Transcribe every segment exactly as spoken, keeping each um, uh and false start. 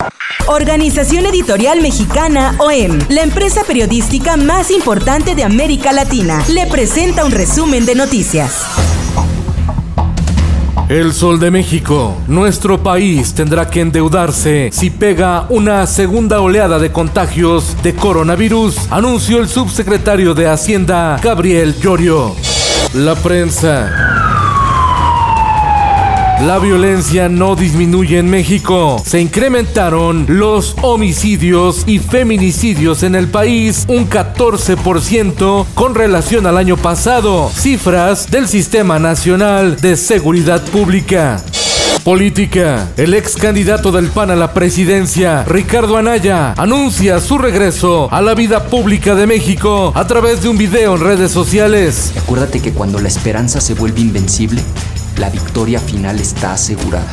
Organización Editorial Mexicana O E M, la empresa periodística más importante de América Latina, le presenta un resumen de noticias. El Sol de México. Nuestro país tendrá que endeudarse si pega una segunda oleada de contagios de coronavirus, anunció el subsecretario de Hacienda, Gabriel Llorio. La prensa. La violencia no disminuye en México. Se incrementaron los homicidios y feminicidios en el país un catorce por ciento con relación al año pasado. Cifras del Sistema Nacional de Seguridad Pública. Política. El ex candidato del P A N a la presidencia, Ricardo Anaya, anuncia su regreso a la vida pública de México a través de un video en redes sociales. Acuérdate que cuando la esperanza se vuelve invencible, la victoria final está asegurada.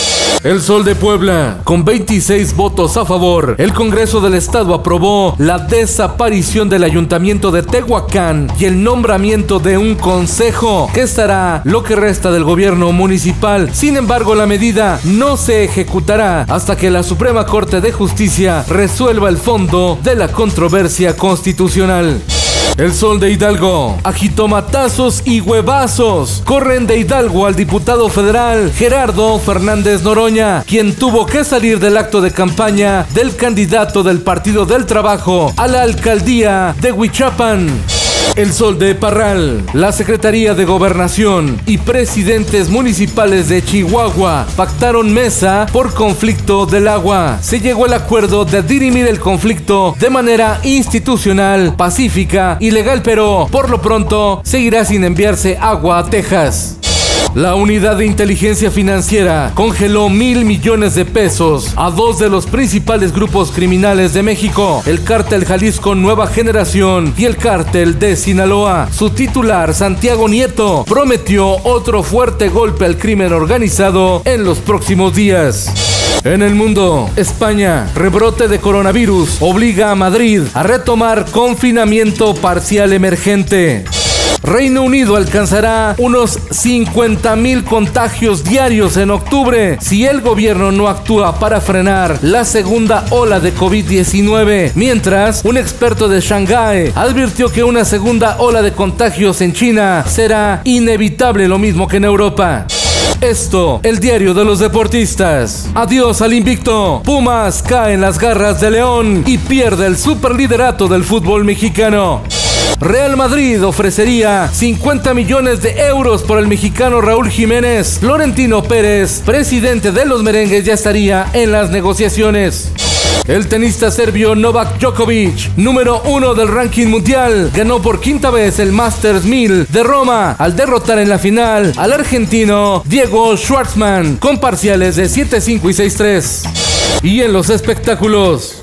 El Sol de Puebla. Con veintiséis votos a favor, el Congreso del Estado aprobó la desaparición del Ayuntamiento de Tehuacán y el nombramiento de un consejo que estará lo que resta del gobierno municipal. Sin embargo, la medida no se ejecutará hasta que la Suprema Corte de Justicia resuelva el fondo de la controversia constitucional. El Sol de Hidalgo. Agitomatazos y huevazos corren de Hidalgo al diputado federal Gerardo Fernández Noroña, quien tuvo que salir del acto de campaña del candidato del Partido del Trabajo a la alcaldía de Huichapan. El Sol de Parral. La Secretaría de Gobernación y presidentes municipales de Chihuahua pactaron mesa por conflicto del agua. Se llegó al acuerdo de dirimir el conflicto de manera institucional, pacífica y legal, pero por lo pronto seguirá sin enviarse agua a Texas. La Unidad de Inteligencia Financiera congeló mil millones de pesos a dos de los principales grupos criminales de México, el Cártel Jalisco Nueva Generación y el Cártel de Sinaloa. Su titular, Santiago Nieto, prometió otro fuerte golpe al crimen organizado en los próximos días. En el mundo, España, rebrote de coronavirus obliga a Madrid a retomar confinamiento parcial emergente. Reino Unido alcanzará unos cincuenta mil contagios diarios en octubre si el gobierno no actúa para frenar la segunda ola de COVID diecinueve. Mientras, un experto de Shanghái advirtió que una segunda ola de contagios en China será inevitable, lo mismo que en Europa. Esto, el diario de los deportistas. Adiós al invicto. Pumas cae en las garras de León y pierde el superliderato del fútbol mexicano. Real Madrid ofrecería cincuenta millones de euros por el mexicano Raúl Jiménez. Florentino Pérez, presidente de los merengues, ya estaría en las negociaciones. El tenista serbio Novak Djokovic, número uno del ranking mundial, ganó por quinta vez el Masters mil de Roma al derrotar en la final al argentino Diego Schwartzman con parciales de siete cinco y seis tres. Y en los espectáculos.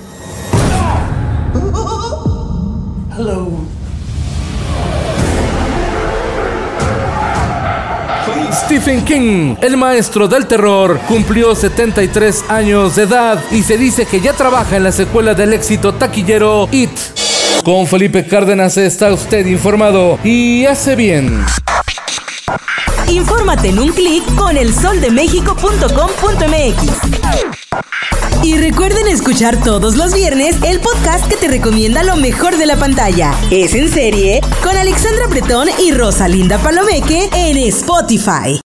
Hello. Stephen King, el maestro del terror, cumplió setenta y tres años de edad y se dice que ya trabaja en la secuela del éxito taquillero It. Con Felipe Cárdenas está usted informado y hace bien. Infórmate en un clic con el sol de méxico punto com punto m x. Y recuerden escuchar todos los viernes el podcast que te recomienda lo mejor de la pantalla. Es en serie con Alexandra Bretón y Rosalinda Palomeque en Spotify.